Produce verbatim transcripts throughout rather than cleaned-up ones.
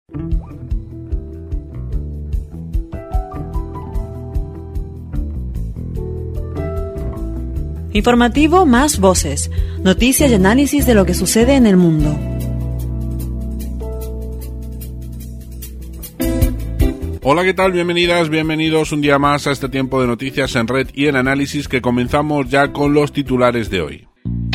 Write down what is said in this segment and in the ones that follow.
Informativo Más Voces, noticias y análisis de lo que sucede en el mundo. Hola, ¿qué tal? Bienvenidas, bienvenidos un día más a este tiempo de noticias en red y en análisis, que comenzamos ya con los titulares de hoy.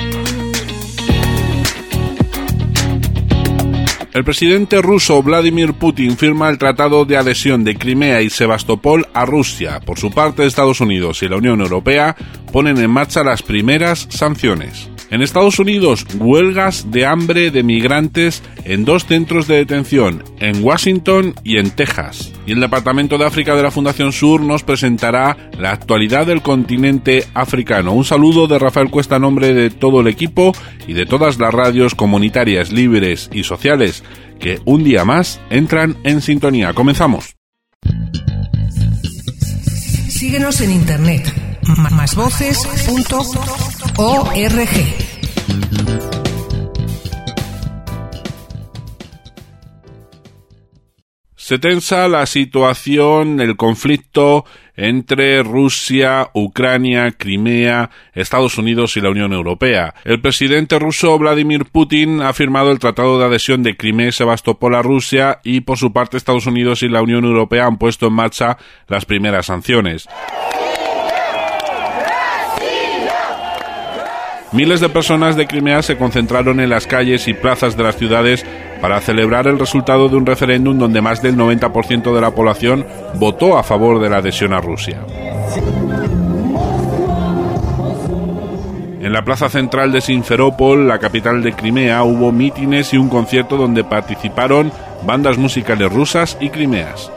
El presidente ruso Vladimir Putin firma el tratado de adhesión de Crimea y Sebastopol a Rusia. Por su parte, Estados Unidos y la Unión Europea ponen en marcha las primeras sanciones. En Estados Unidos, huelgas de hambre de migrantes en dos centros de detención, en Washington y en Texas. Y el Departamento de África de la Fundación Sur nos presentará la actualidad del continente africano. Un saludo de Rafael Cuesta a nombre de todo el equipo y de todas las radios comunitarias, libres y sociales que un día más entran en sintonía. Comenzamos. Síguenos en internet, más voces punto org. Se tensa la situación, el conflicto entre Rusia, Ucrania, Crimea, Estados Unidos y la Unión Europea. El presidente ruso Vladimir Putin ha firmado el tratado de adhesión de Crimea y Sebastopol a Rusia y, por su parte, Estados Unidos y la Unión Europea han puesto en marcha las primeras sanciones. Miles de personas de Crimea se concentraron en las calles y plazas de las ciudades para celebrar el resultado de un referéndum donde más del noventa por ciento de la población votó a favor de la adhesión a Rusia. En la plaza central de Simferópol, la capital de Crimea, hubo mítines y un concierto donde participaron bandas musicales rusas y crimeas.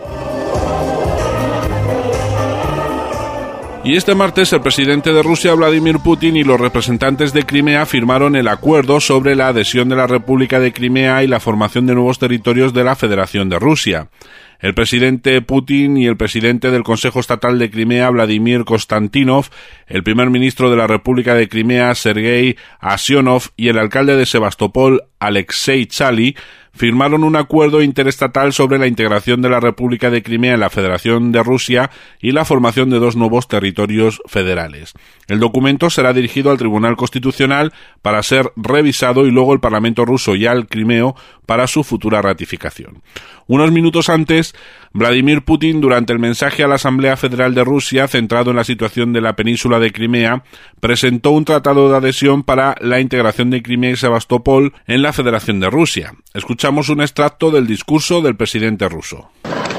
Y este martes el presidente de Rusia, Vladimir Putin, y los representantes de Crimea firmaron el acuerdo sobre la adhesión de la República de Crimea y la formación de nuevos territorios de la Federación de Rusia. El presidente Putin y el presidente del Consejo Estatal de Crimea, Vladimir Konstantinov, el primer ministro de la República de Crimea, Sergei Aksionov, y el alcalde de Sebastopol, Alexei Chali, firmaron un acuerdo interestatal sobre la integración de la República de Crimea en la Federación de Rusia y la formación de dos nuevos territorios federales. El documento será dirigido al Tribunal Constitucional para ser revisado y luego el Parlamento ruso y al crimeo para su futura ratificación. Unos minutos antes, Vladimir Putin, durante el mensaje a la Asamblea Federal de Rusia, centrado en la situación de la península de Crimea, presentó un tratado de adhesión para la integración de Crimea y Sebastopol en la Federación de Rusia. Escuchamos un extracto del discurso del presidente ruso.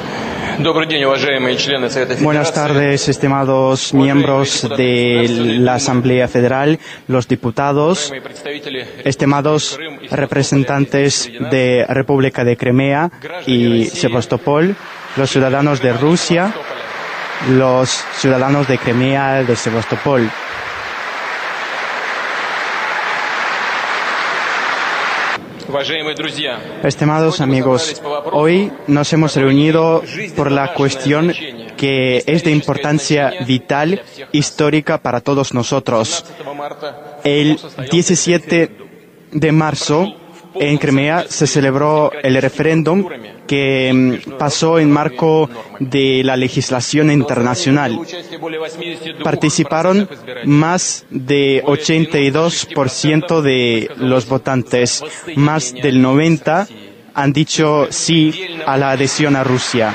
Buenas tardes, estimados miembros de la Asamblea Federal, los diputados, estimados representantes de República de Crimea y Sebastopol, los ciudadanos de Rusia, los ciudadanos de Crimea, de Sebastopol. Estimados amigos, hoy nos hemos reunido por la cuestión que es de importancia vital, histórica para todos nosotros. El diecisiete de marzo, en Crimea, se celebró el referéndum que pasó en marco de la legislación internacional. Participaron más de ochenta y dos por ciento de los votantes, más del noventa por ciento han dicho sí a la adhesión a Rusia.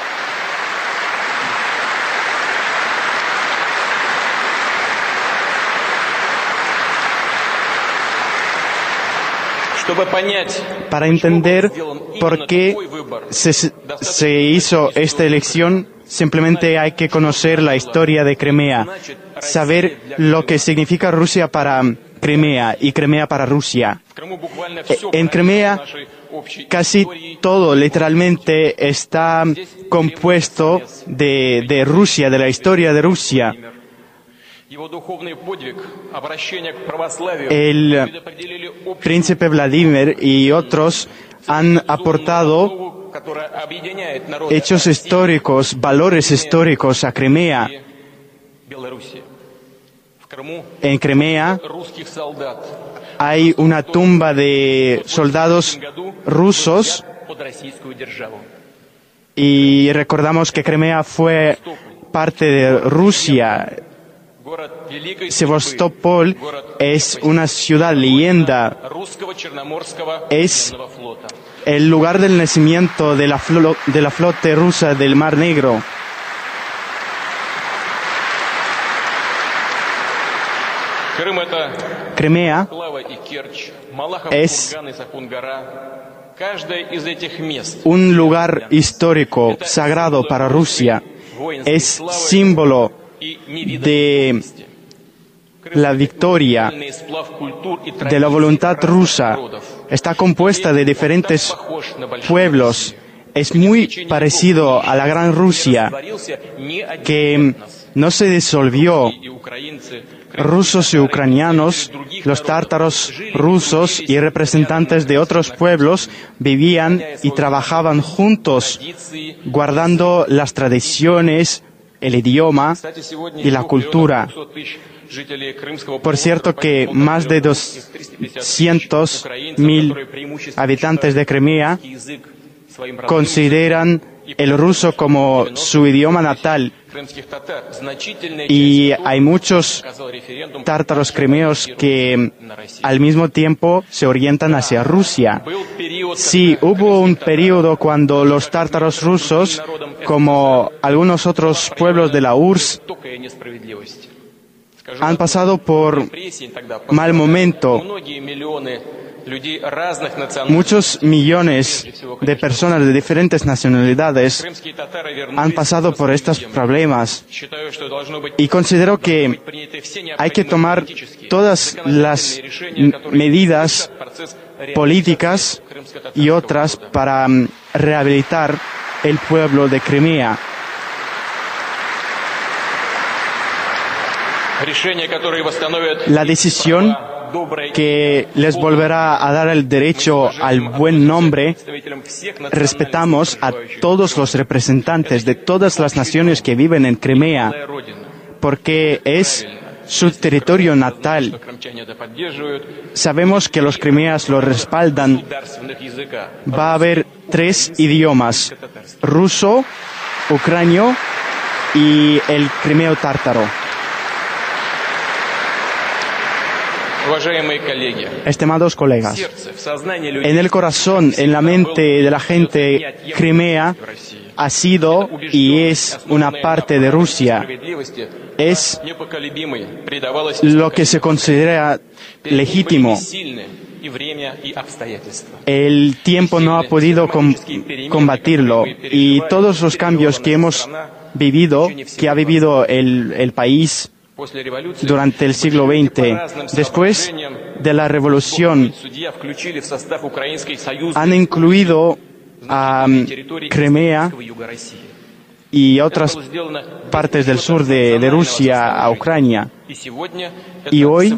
Para entender por qué se, se hizo esta elección, simplemente hay que conocer la historia de Crimea, saber lo que significa Rusia para Crimea y Crimea para Rusia. En Crimea, casi todo literalmente está compuesto de, de Rusia, de la historia de Rusia. El príncipe Vladimir y otros han aportado hechos históricos, valores históricos a Crimea. En Crimea hay una tumba de soldados rusos Y recordamos que Crimea fue parte de Rusia. Sebastopol es una ciudad leyenda. Es el lugar del nacimiento de la, flo- de la flota rusa del Mar Negro. Crimea es un lugar histórico sagrado para Rusia. Es símbolo de la victoria, de la voluntad rusa. Está compuesta de diferentes pueblos. Es muy parecido a la Gran Rusia, que no se disolvió. Rusos y ucranianos, los tártaros rusos y representantes de otros pueblos vivían y trabajaban juntos, guardando las tradiciones, el idioma y la cultura. Por cierto que más de doscientos mil habitantes de Crimea consideran el ruso como su idioma natal, y hay muchos tártaros crimeos que al mismo tiempo se orientan hacia Rusia. Sí, hubo un periodo cuando los tártaros rusos, como algunos otros pueblos de la U R S S, han pasado por mal momento. Muchos millones de personas de diferentes nacionalidades han pasado por estos problemas, y considero que hay que tomar todas las medidas políticas y otras para rehabilitar el pueblo de Crimea. La decisión que les volverá a dar el derecho al buen nombre. Respetamos a todos los representantes de todas las naciones que viven en Crimea, porque es su territorio natal. Sabemos que los crimeas lo respaldan. Va a haber tres idiomas: ruso, ucranio y el crimeo tártaro. Estimados colegas, en el corazón, en la mente de la gente, Crimea ha sido y es una parte de Rusia. Es lo que se considera legítimo. El tiempo no ha podido com- combatirlo, y todos los cambios que hemos vivido, que ha vivido el, el país durante el siglo veinte, después de la revolución, han incluido a Crimea y otras partes del sur de, de Rusia a Ucrania. Y hoy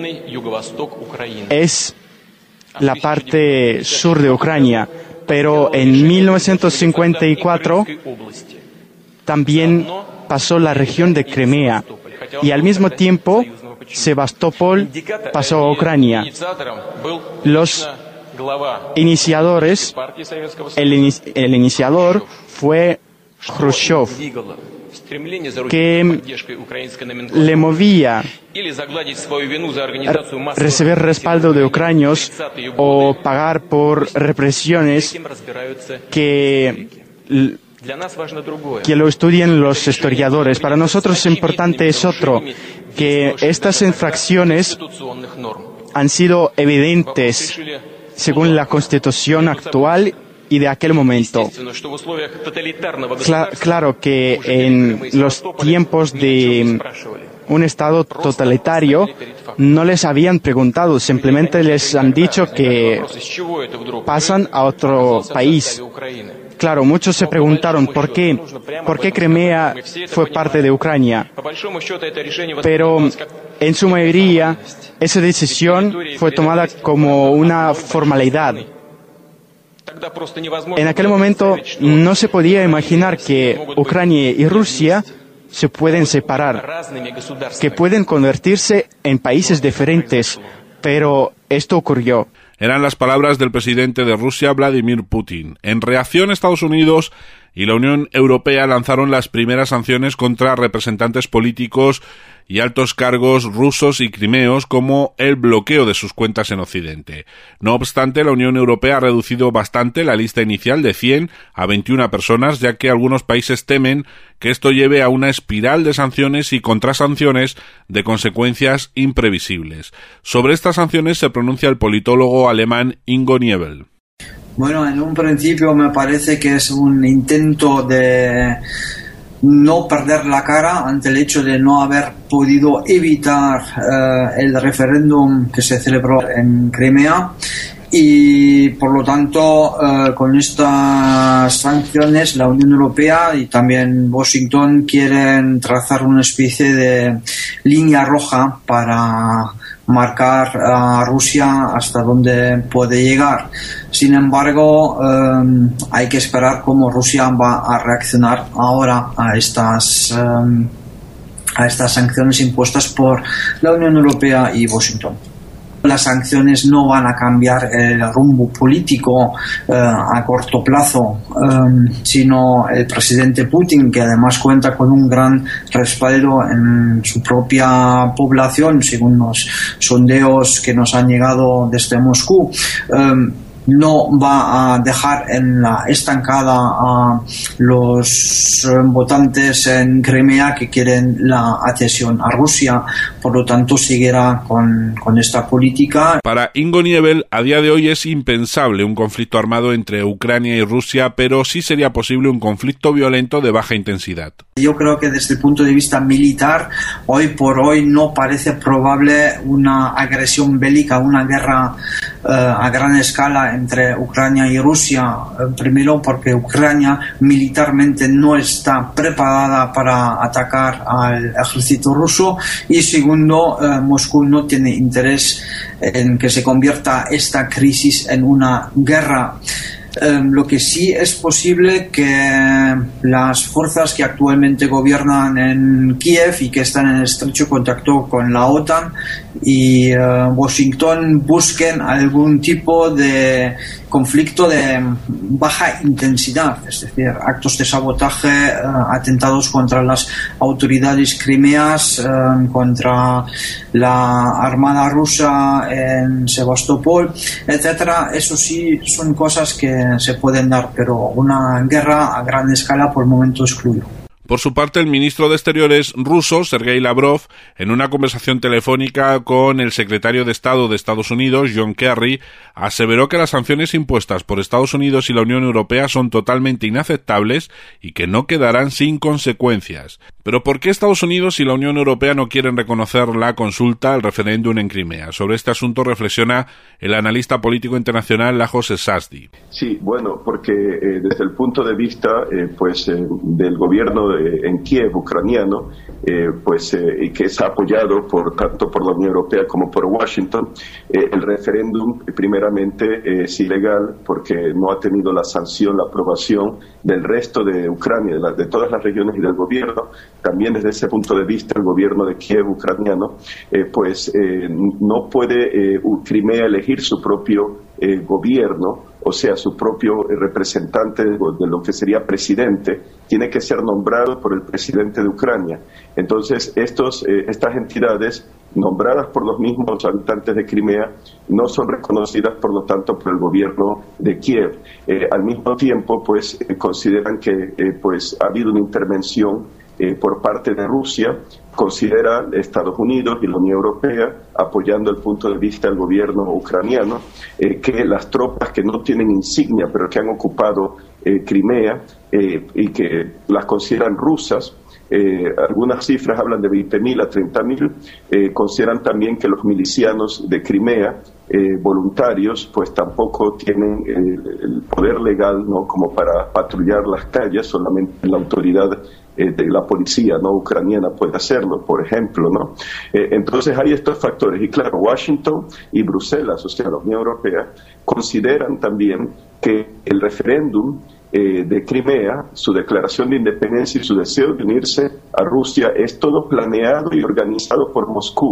es la parte sur de Ucrania, pero en mil novecientos cincuenta y cuatro también pasó la región de Crimea, y al mismo tiempo Sebastopol pasó a Ucrania. Los iniciadores, el, inici- el iniciador fue Khrushchev, que le movía a recibir respaldo de ucranios o pagar por represiones que, que lo estudien los historiadores. Para nosotros importante es otro, que estas infracciones han sido evidentes según la Constitución actual y de aquel momento. Cla- claro que en los tiempos de un Estado totalitario no les habían preguntado, simplemente les han dicho que pasan a otro país. Claro, muchos se preguntaron por qué, por qué Crimea fue parte de Ucrania. Pero en su mayoría esa decisión fue tomada como una formalidad. En aquel momento no se podía imaginar que Ucrania y Rusia se pueden separar, que pueden convertirse en países diferentes, pero esto ocurrió. Eran las palabras del presidente de Rusia, Vladimir Putin. En reacción, Estados Unidos y la Unión Europea lanzaron las primeras sanciones contra representantes políticos y altos cargos rusos y crimeos, como el bloqueo de sus cuentas en Occidente. No obstante, la Unión Europea ha reducido bastante la lista inicial de cien a veintiuna personas, ya que algunos países temen que esto lleve a una espiral de sanciones y contrasanciones de consecuencias imprevisibles. Sobre estas sanciones se pronuncia el politólogo alemán Ingo Niebel. Bueno, en un principio me parece que es un intento de no perder la cara ante el hecho de no haber podido evitar eh, el referéndum que se celebró en Crimea, y por lo tanto eh, con estas sanciones la Unión Europea y también Washington quieren trazar una especie de línea roja para marcar a Rusia hasta dónde puede llegar. Sin embargo, eh, hay que esperar cómo Rusia va a reaccionar ahora a estas eh, a estas sanciones impuestas por la Unión Europea y Washington. Las sanciones no van a cambiar el rumbo político eh, a corto plazo, eh, sino el presidente Putin, que además cuenta con un gran respaldo en su propia población, según los sondeos que nos han llegado desde Moscú, eh, no va a dejar en la estancada a los votantes en Crimea que quieren la adhesión a Rusia. Por lo tanto, seguirá con, con esta política. Para Ingo Niebel, a día de hoy es impensable un conflicto armado entre Ucrania y Rusia, pero sí sería posible un conflicto violento de baja intensidad. Yo creo que desde el punto de vista militar, hoy por hoy no parece probable una agresión bélica, una guerra eh, a gran escala entre Ucrania y Rusia. Eh, primero porque Ucrania militarmente no está preparada para atacar al ejército ruso, y segundo, eh, Moscú no tiene interés en que se convierta esta crisis en una guerra. Eh, lo que sí es posible que las fuerzas que actualmente gobiernan en Kiev y que están en estrecho contacto con la OTAN y eh, Washington busquen algún tipo de conflicto de baja intensidad, es decir, actos de sabotaje, eh, atentados contra las autoridades crimeas, eh, contra la armada rusa en Sebastopol, etcétera. Eso sí son cosas que se pueden dar, pero una guerra a gran escala por el momento excluyo. Por su parte, el ministro de Exteriores ruso, Sergei Lavrov, en una conversación telefónica con el secretario de Estado de Estados Unidos, John Kerry, aseveró que las sanciones impuestas por Estados Unidos y la Unión Europea son totalmente inaceptables y que no quedarán sin consecuencias. Pero ¿por qué Estados Unidos y la Unión Europea no quieren reconocer la consulta, el referéndum en Crimea? Sobre este asunto reflexiona el analista político internacional Lajos Sasdi. Sí, bueno, porque eh, desde el punto de vista eh, pues eh, del gobierno de, en Kiev ucraniano, eh, pues eh, y que es apoyado por tanto por la Unión Europea como por Washington, eh, el referéndum primeramente eh, es ilegal porque no ha tenido la sanción, la aprobación del resto de Ucrania, de, la, de todas las regiones y del gobierno. También desde ese punto de vista el gobierno de Kiev ucraniano eh, pues eh, no puede eh, Crimea elegir su propio eh, gobierno, o sea, su propio representante de lo que sería presidente, tiene que ser nombrado por el presidente de Ucrania. Entonces, estos, eh, estas entidades nombradas por los mismos habitantes de Crimea no son reconocidas, por lo tanto, por el gobierno de Kiev. Eh, al mismo tiempo, pues, eh, consideran que eh, pues, ha habido una intervención Eh, por parte de Rusia. Considera Estados Unidos y la Unión Europea, apoyando el punto de vista del gobierno ucraniano, eh, que las tropas que no tienen insignia pero que han ocupado eh, Crimea eh, y que las consideran rusas, eh, algunas cifras hablan de veinte mil a treinta mil, eh, consideran también que los milicianos de Crimea, eh, voluntarios, pues tampoco tienen eh, el poder legal, ¿no?, como para patrullar las calles, solamente la autoridad Eh, de la policía no ucraniana puede hacerlo, por ejemplo, ¿no? Eh, entonces hay estos factores, y claro, Washington y Bruselas, o sea, la Unión Europea, consideran también que el referéndum eh, de Crimea, su declaración de independencia y su deseo de unirse a Rusia es todo planeado y organizado por Moscú.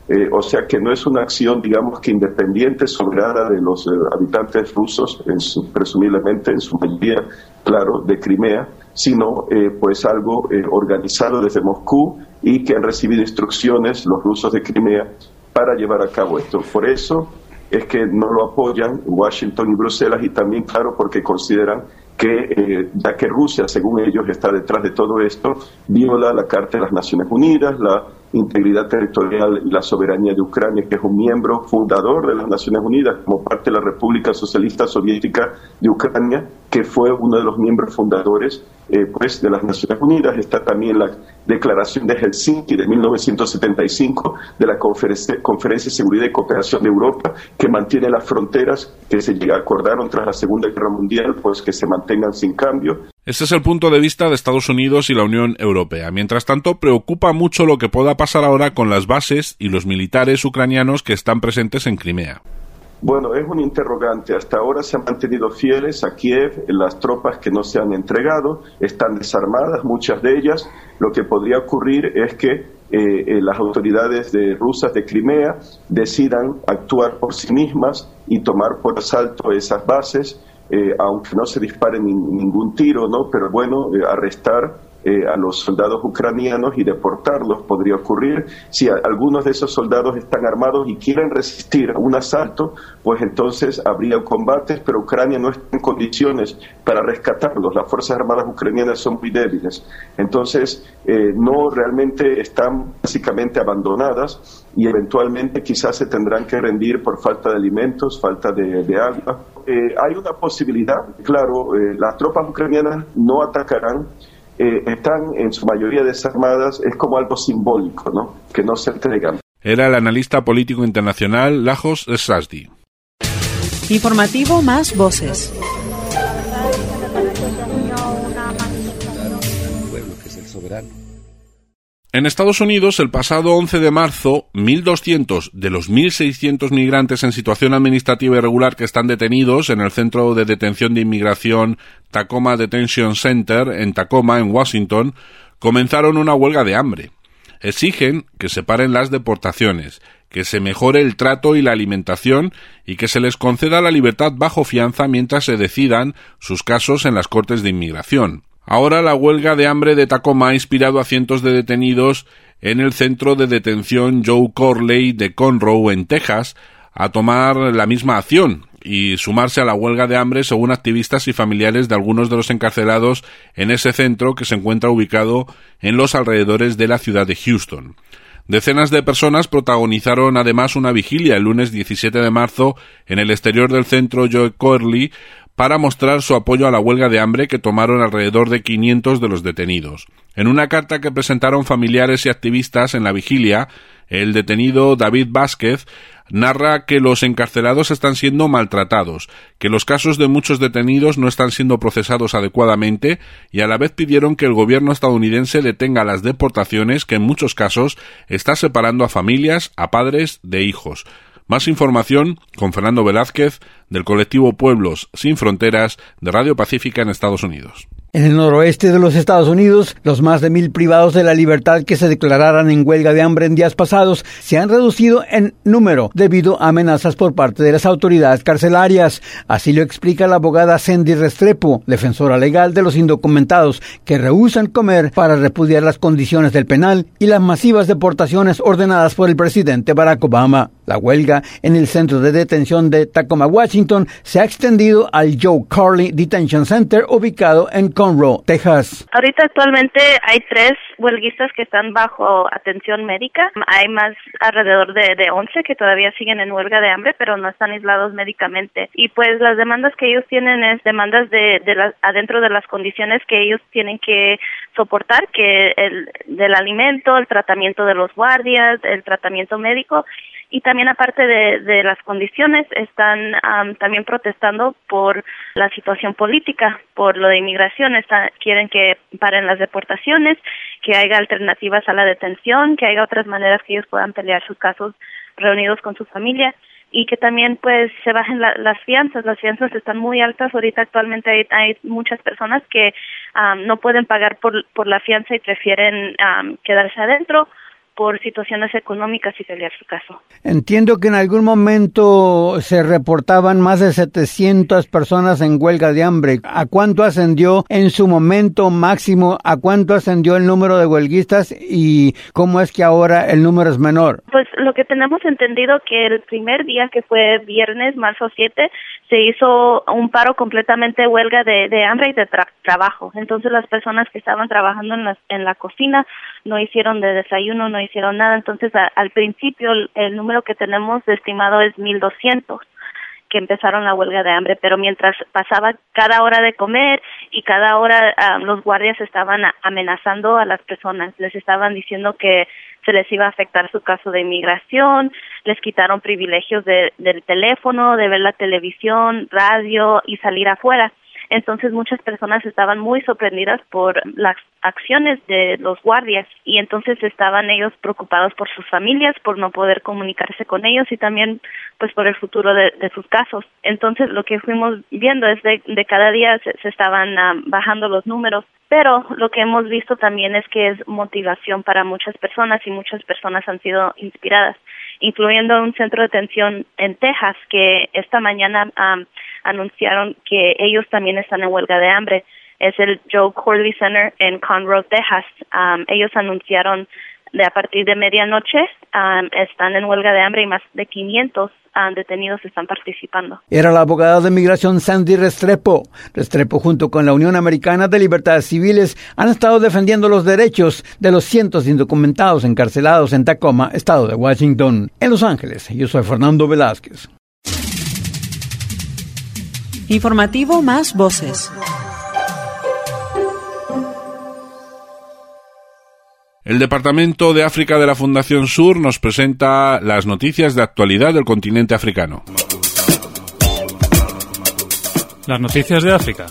Eh, o sea que no es una acción, digamos, que independiente, soberana de los eh, habitantes rusos, en su, presumiblemente en su mayoría, claro, de Crimea, sino eh, pues algo eh, organizado desde Moscú y que han recibido instrucciones los rusos de Crimea para llevar a cabo esto. Por eso es que no lo apoyan Washington y Bruselas, y también, claro, porque consideran que, eh, ya que Rusia, según ellos, está detrás de todo esto, viola la Carta de las Naciones Unidas, la integridad territorial y la soberanía de Ucrania, que es un miembro fundador de las Naciones Unidas, como parte de la República Socialista Soviética de Ucrania, que fue uno de los miembros fundadores eh, pues, de las Naciones Unidas. Está también la Declaración de Helsinki de mil novecientos setenta y cinco de la Conferencia, Conferencia de Seguridad y Cooperación de Europa, que mantiene las fronteras que se acordaron tras la Segunda Guerra Mundial, pues que se mantengan sin cambio. Este es el punto de vista de Estados Unidos y la Unión Europea. Mientras tanto, preocupa mucho lo que pueda pasar ahora con las bases y los militares ucranianos que están presentes en Crimea. Bueno, es un interrogante. Hasta ahora se han mantenido fieles a Kiev. Las tropas que no se han entregado están desarmadas, muchas de ellas. Lo que podría ocurrir es que eh, eh, las autoridades de, rusas de Crimea decidan actuar por sí mismas y tomar por asalto esas bases, eh, aunque no se dispare ni, ningún tiro, ¿no? Pero bueno, eh, arrestar Eh, a los soldados ucranianos y deportarlos podría ocurrir. Si a, algunos de esos soldados están armados y quieren resistir a un asalto, pues entonces habría combates, pero Ucrania no está en condiciones para rescatarlos. Las Fuerzas Armadas ucranianas son muy débiles. Entonces, eh, no realmente están básicamente abandonadas y eventualmente quizás se tendrán que rendir por falta de alimentos, falta de, de agua. Eh, hay una posibilidad, claro, eh, las tropas ucranianas no atacarán. Eh, están en su mayoría desarmadas, es como algo simbólico, ¿no? Que no se entregan. Era el analista político internacional Lajos Sasdi. Informativo Más Voces. En Estados Unidos, el pasado once de marzo, mil doscientos de los mil seiscientos migrantes en situación administrativa irregular que están detenidos en el Centro de Detención de Inmigración Tacoma Detention Center en Tacoma, en Washington, comenzaron una huelga de hambre. Exigen que se paren las deportaciones, que se mejore el trato y la alimentación y que se les conceda la libertad bajo fianza mientras se decidan sus casos en las cortes de inmigración. Ahora la huelga de hambre de Tacoma ha inspirado a cientos de detenidos en el centro de detención Joe Corley de Conroe, en Texas, a tomar la misma acción y sumarse a la huelga de hambre, según activistas y familiares de algunos de los encarcelados en ese centro que se encuentra ubicado en los alrededores de la ciudad de Houston. Decenas de personas protagonizaron además una vigilia el lunes diecisiete de marzo en el exterior del centro Joe Corley para mostrar su apoyo a la huelga de hambre que tomaron alrededor de quinientos de los detenidos. En una carta que presentaron familiares y activistas en la vigilia, el detenido David Vázquez narra que los encarcelados están siendo maltratados, que los casos de muchos detenidos no están siendo procesados adecuadamente y a la vez pidieron que el gobierno estadounidense detenga las deportaciones que en muchos casos está separando a familias, a padres de hijos. Más información con Fernando Velázquez del colectivo Pueblos Sin Fronteras de Radio Pacífica en Estados Unidos. En el noroeste de los Estados Unidos, los más de mil privados de la libertad que se declararan en huelga de hambre en días pasados se han reducido en número debido a amenazas por parte de las autoridades carcelarias. Así lo explica la abogada Cindy Restrepo, defensora legal de los indocumentados que rehúsan comer para repudiar las condiciones del penal y las masivas deportaciones ordenadas por el presidente Barack Obama. La huelga en el centro de detención de Tacoma, Washington, se ha extendido al Joe Corley Detention Center ubicado en Conroe, Texas. Ahorita actualmente hay tres huelguistas que están bajo atención médica. Hay más alrededor de, de once que todavía siguen en huelga de hambre, pero no están aislados médicamente. Y pues las demandas que ellos tienen es demandas de, de la, adentro de las condiciones que ellos tienen que soportar, que el del alimento, el tratamiento de los guardias, el tratamiento médico. Y también aparte de, de las condiciones, están um, también protestando por la situación política, por lo de inmigración. Está, quieren que paren las deportaciones, que haya alternativas a la detención, que haya otras maneras que ellos puedan pelear sus casos reunidos con su familia y que también pues se bajen la, las fianzas. Las fianzas están muy altas. Ahorita actualmente hay, hay muchas personas que um, no pueden pagar por, por la fianza y prefieren um, quedarse adentro, por situaciones económicas y pelear su caso. Entiendo que en algún momento se reportaban más de setecientas personas en huelga de hambre. ¿A cuánto ascendió en su momento máximo? ¿A cuánto ascendió el número de huelguistas? ¿Y cómo es que ahora el número es menor? Pues lo que tenemos entendido que el primer día, que fue viernes, marzo siete, se hizo un paro completamente huelga de, de hambre y de tra- trabajo. Entonces las personas que estaban trabajando en la, en la cocina no hicieron de desayuno, no hicieron nada. Entonces a, al principio el, el número que tenemos estimado es mil doscientos que empezaron la huelga de hambre, pero mientras pasaba cada hora de comer y cada hora um, los guardias estaban amenazando a las personas, les estaban diciendo que se les iba a afectar su caso de inmigración, les quitaron privilegios de, del teléfono, de ver la televisión, radio y salir afuera. Entonces muchas personas estaban muy sorprendidas por las acciones de los guardias y entonces estaban ellos preocupados por sus familias, por no poder comunicarse con ellos y también pues por el futuro de, de sus casos. Entonces lo que fuimos viendo es de, de cada día se, se estaban um, bajando los números, pero lo que hemos visto también es que es motivación para muchas personas y muchas personas han sido inspiradas, incluyendo un centro de detención en Texas que esta mañana um, anunciaron que ellos también están en huelga de hambre. Es el Joe Corley Center en Conroe, Texas. Um, ellos anunciaron de a partir de medianoche um, están en huelga de hambre y más de quinientos um, detenidos están participando. Era la abogada de migración Sandy Restrepo. Restrepo junto con la Unión Americana de Libertades Civiles han estado defendiendo los derechos de los cientos de indocumentados encarcelados en Tacoma, estado de Washington. En Los Ángeles, yo soy Fernando Velázquez. Informativo Más Voces. El Departamento de África de la Fundación Sur nos presenta las noticias de actualidad del continente africano. Las noticias de África.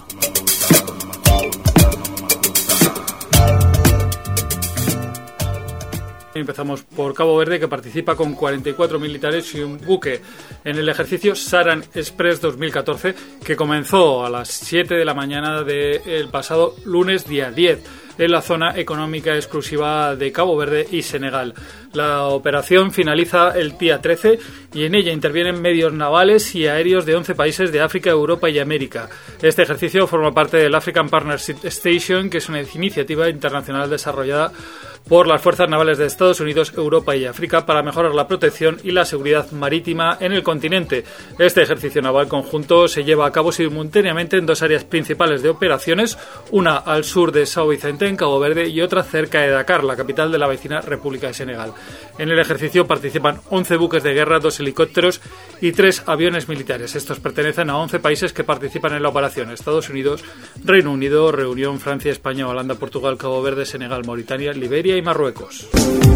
Empezamos por Cabo Verde, que participa con cuarenta y cuatro militares y un buque en el ejercicio Saran Express dos mil catorce, que comenzó a las siete de la mañana del pasado lunes día diez en la zona económica exclusiva de Cabo Verde y Senegal. La operación finaliza el día trece y en ella intervienen medios navales y aéreos de once países de África, Europa y América. Este ejercicio forma parte del African Partnership Station, que es una iniciativa internacional desarrollada por las Fuerzas Navales de Estados Unidos, Europa y África para mejorar la protección y la seguridad marítima en el continente. Este ejercicio naval conjunto se lleva a cabo simultáneamente en dos áreas principales de operaciones, una al sur de São Vicente, en Cabo Verde, y otra cerca de Dakar, la capital de la vecina República de Senegal. En el ejercicio participan once buques de guerra, dos helicópteros y tres aviones militares. Estos pertenecen a once países que participan en la operación: Estados Unidos, Reino Unido, Reunión, Francia, España, Holanda, Portugal, Cabo Verde, Senegal, Mauritania, Liberia y Marruecos.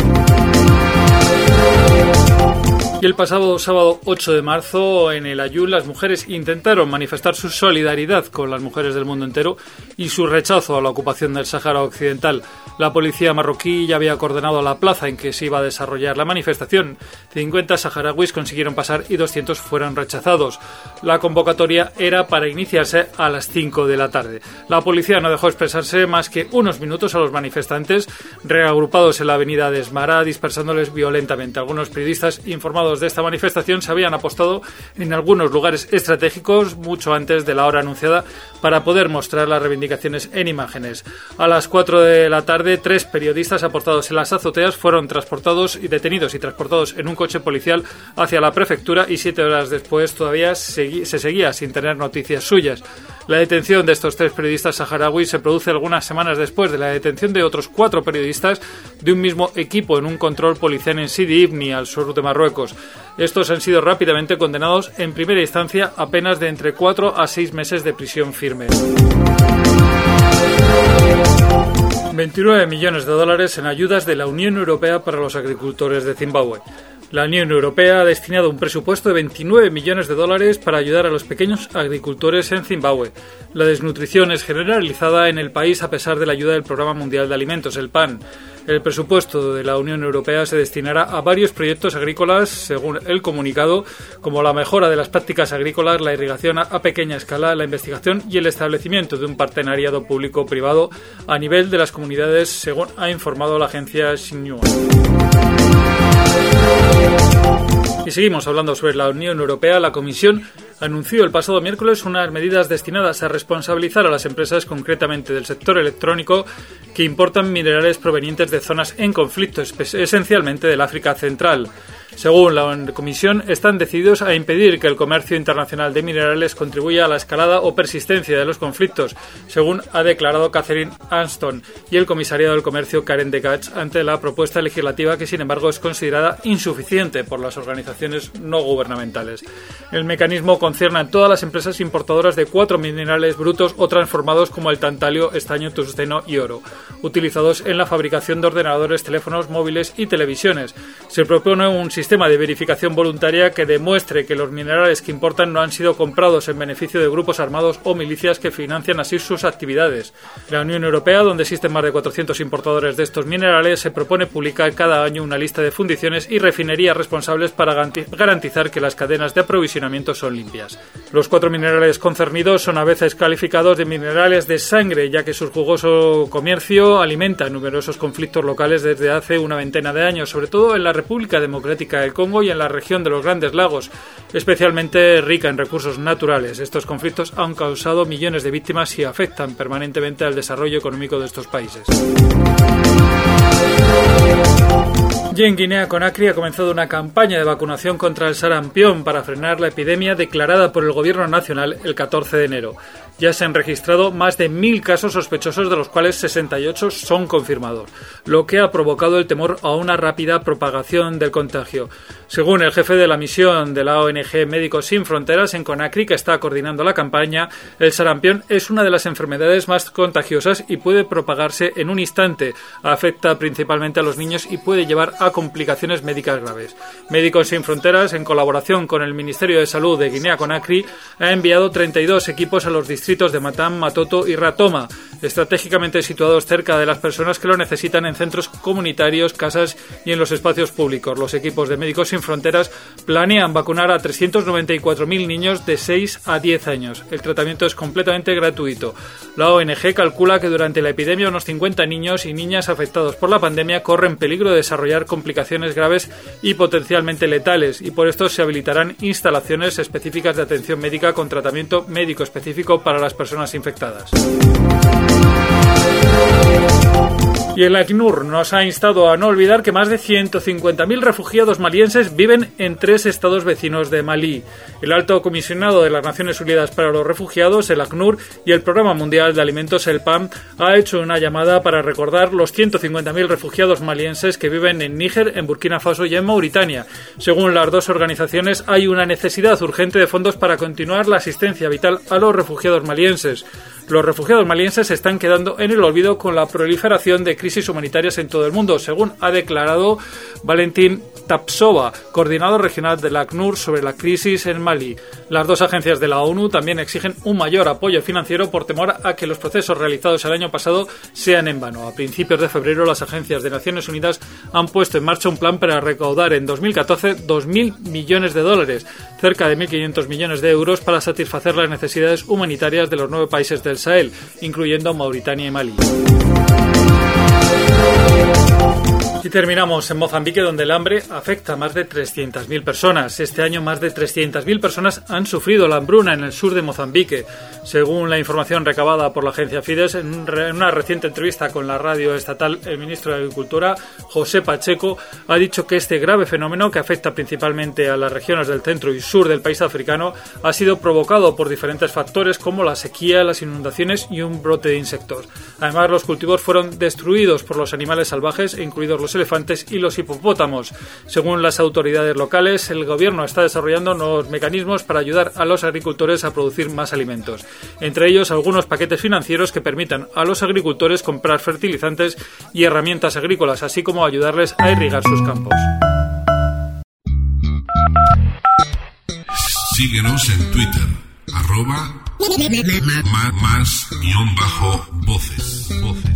Y el pasado sábado ocho de marzo, en el Aaiún, las mujeres intentaron manifestar su solidaridad con las mujeres del mundo entero y su rechazo a la ocupación del Sáhara Occidental. La policía marroquí ya había coordenado la plaza en que se iba a desarrollar la manifestación. cincuenta saharauis consiguieron pasar y doscientos fueron rechazados. La convocatoria era para iniciarse a las cinco de la tarde. La policía no dejó expresarse más que unos minutos a los manifestantes, reagrupados en la avenida de Esmará, dispersándoles violentamente. Algunos periodistas informados de esta manifestación se habían apostado en algunos lugares estratégicos mucho antes de la hora anunciada para poder mostrar las reivindicaciones en imágenes. A las cuatro de la tarde, tres periodistas apostados en las azoteas fueron transportados y detenidos y transportados en un coche policial hacia la prefectura, y siete horas después todavía se seguía sin tener noticias suyas. La detención de estos tres periodistas saharauis se produce algunas semanas después de la detención de otros cuatro periodistas de un mismo equipo en un control policial en Sidi Ifni, al sur de Marruecos. Estos han sido rápidamente condenados en primera instancia a penas de entre cuatro a seis meses de prisión firme. veintinueve millones de dólares en ayudas de la Unión Europea para los agricultores de Zimbabue. La Unión Europea ha destinado un presupuesto de veintinueve millones de dólares para ayudar a los pequeños agricultores en Zimbabue. La desnutrición es generalizada en el país a pesar de la ayuda del Programa Mundial de Alimentos, el PAN. El presupuesto de la Unión Europea se destinará a varios proyectos agrícolas, según el comunicado, como la mejora de las prácticas agrícolas, la irrigación a pequeña escala, la investigación y el establecimiento de un partenariado público-privado a nivel de las comunidades, según ha informado la agencia Xinhua. Y seguimos hablando sobre la Unión Europea. La Comisión anunció el pasado miércoles unas medidas destinadas a responsabilizar a las empresas, concretamente del sector electrónico, que importan minerales provenientes de zonas en conflicto, esencialmente del África Central. Según la Comisión, están decididos a impedir que el comercio internacional de minerales contribuya a la escalada o persistencia de los conflictos, según ha declarado Catherine Ashton y el comisariado del Comercio Karen de Gucht ante la propuesta legislativa que, sin embargo, es considerada insuficiente por las organizaciones no gubernamentales. El mecanismo concierne a todas las empresas importadoras de cuatro minerales brutos o transformados como el tantalio, estaño, tungsteno y oro, utilizados en la fabricación de ordenadores, teléfonos móviles y televisiones. Se propone un sistema sistema de verificación voluntaria que demuestre que los minerales que importan no han sido comprados en beneficio de grupos armados o milicias que financian así sus actividades. La Unión Europea, donde existen más de cuatrocientos importadores de estos minerales, se propone publicar cada año una lista de fundiciones y refinerías responsables para garantizar que las cadenas de aprovisionamiento son limpias. Los cuatro minerales concernidos son a veces calificados de minerales de sangre, ya que su jugoso comercio alimenta numerosos conflictos locales desde hace una veintena de años, sobre todo en la República Democrática del Congo y en la región de los Grandes Lagos, especialmente rica en recursos naturales. Estos conflictos han causado millones de víctimas y afectan permanentemente al desarrollo económico de estos países. Y en Guinea-Conakry ha comenzado una campaña de vacunación contra el sarampión para frenar la epidemia declarada por el gobierno nacional el catorce de enero. Ya se han registrado más de mil casos sospechosos, de los cuales sesenta y ocho son confirmados, lo que ha provocado el temor a una rápida propagación del contagio. Según el jefe de la misión de la O N G Médicos Sin Fronteras en Conakry, que está coordinando la campaña, el sarampión es una de las enfermedades más contagiosas y puede propagarse en un instante. Afecta principalmente a los niños y puede llevar a complicaciones médicas graves. Médicos Sin Fronteras, en colaboración con el Ministerio de Salud de Guinea-Conakry, ha enviado treinta y dos equipos a los distritos de Matam, Matoto y Ratoma, estratégicamente situados cerca de las personas que lo necesitan en centros comunitarios, casas y en los espacios públicos. Los equipos de Médicos Sin Fronteras planean vacunar a trescientos noventa y cuatro mil niños de seis a diez años. El tratamiento es completamente gratuito. La O N G calcula que durante la epidemia unos cincuenta niños y niñas afectados por la pandemia corren peligro de desarrollar complicaciones graves y potencialmente letales, y por esto se habilitarán instalaciones específicas de atención médica con tratamiento médico específico para las personas infectadas. Y el ACNUR nos ha instado a no olvidar que más de ciento cincuenta mil refugiados malienses viven en tres estados vecinos de Malí. El Alto Comisionado de las Naciones Unidas para los Refugiados, el ACNUR, y el Programa Mundial de Alimentos, el PAM, ha hecho una llamada para recordar los ciento cincuenta mil refugiados malienses que viven en Níger, en Burkina Faso y en Mauritania. Según las dos organizaciones, hay una necesidad urgente de fondos para continuar la asistencia vital a los refugiados malienses. Los refugiados malienses se están quedando en el olvido con la proliferación de crisis humanitarias en todo el mundo, según ha declarado Valentín Tapsova, coordinador regional del ACNUR sobre la crisis en Malí. Las dos agencias de la ONU también exigen un mayor apoyo financiero por temor a que los procesos realizados el año pasado sean en vano. A principios de febrero, las agencias de Naciones Unidas han puesto en marcha un plan para recaudar en dos mil catorce dos mil millones de dólares, cerca de mil quinientos millones de euros, para satisfacer las necesidades humanitarias de los nueve países del Sahel, incluyendo Mauritania y Malí. Y terminamos en Mozambique, donde el hambre afecta a más de trescientas mil personas. Este año más de trescientas mil personas han sufrido la hambruna en el sur de Mozambique. Según la información recabada por la agencia Fides, en una reciente entrevista con la radio estatal, el ministro de Agricultura, José Pacheco, ha dicho que este grave fenómeno, que afecta principalmente a las regiones del centro y sur del país africano, ha sido provocado por diferentes factores como la sequía, las inundaciones y un brote de insectos. Además, los cultivos fueron destruidos por los animales salvajes, incluidos los elefantes y los hipopótamos. Según las autoridades locales, el gobierno está desarrollando nuevos mecanismos para ayudar a los agricultores a producir más alimentos. Entre ellos, algunos paquetes financieros que permitan a los agricultores comprar fertilizantes y herramientas agrícolas, así como ayudarles a irrigar sus campos. Síguenos en Twitter, arroba más, más guión bajo voces. voces.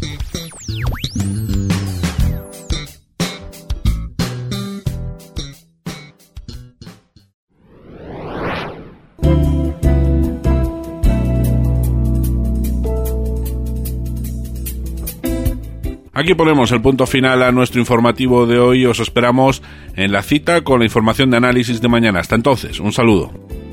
Aquí ponemos el punto final a nuestro informativo de hoy. Os esperamos en la cita con la información de análisis de mañana. Hasta entonces, un saludo.